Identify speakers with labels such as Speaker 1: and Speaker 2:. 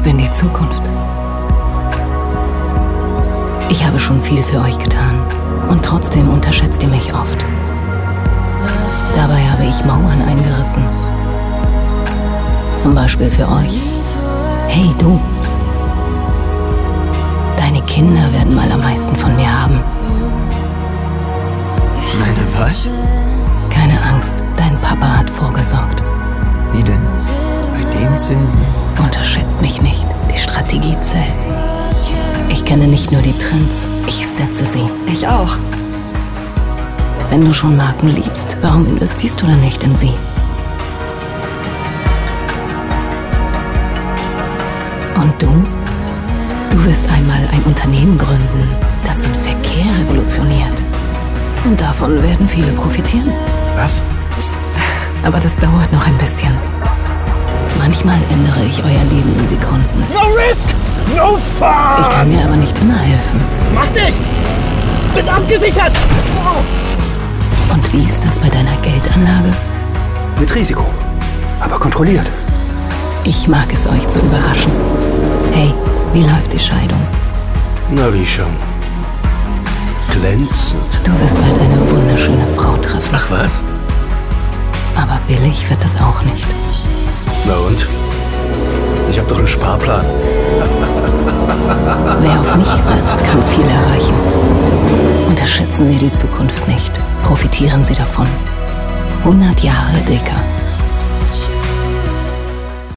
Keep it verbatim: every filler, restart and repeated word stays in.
Speaker 1: bin die Zukunft. Ich habe schon viel für euch getan und trotzdem unterschätzt ihr mich oft. Dabei habe ich Mauern eingerissen. Zum Beispiel für euch. Hey, du. Deine Kinder werden mal am meisten von mir haben.
Speaker 2: Meine was?
Speaker 1: Keine Angst, dein Papa hat vorgesorgt.
Speaker 2: Wie denn? Bei den Zinsen?
Speaker 1: Unterschätzt mich nicht, die Strategie zählt. Ich kenne nicht nur die Trends, ich setze sie.
Speaker 3: Ich auch.
Speaker 1: Wenn du schon Marken liebst, warum investierst du dann nicht in sie? Und du? Du wirst einmal ein Unternehmen gründen, das den Verkehr revolutioniert. Und davon werden viele profitieren.
Speaker 2: Was?
Speaker 1: Aber das dauert noch ein bisschen. Manchmal ändere ich euer Leben in Sekunden.
Speaker 4: No risk, no fun!
Speaker 1: Ich kann dir aber nicht immer helfen.
Speaker 4: Mach nichts! Bin abgesichert!
Speaker 1: Und wie ist das bei deiner Geldanlage?
Speaker 2: Mit Risiko. Aber kontrolliert.
Speaker 1: Ich mag es, euch zu überraschen. Hey, wie läuft die Scheidung?
Speaker 2: Na wie schon. Glänzend.
Speaker 1: Du wirst bald eine wunderschöne Frau treffen.
Speaker 2: Ach was?
Speaker 1: Aber billig wird das auch nicht.
Speaker 2: Na und? Ich hab doch einen Sparplan.
Speaker 1: Wer auf mich setzt, kann viel erreichen. Unterschätzen Sie die Zukunft nicht. Profitieren Sie davon. hundert Jahre Deka.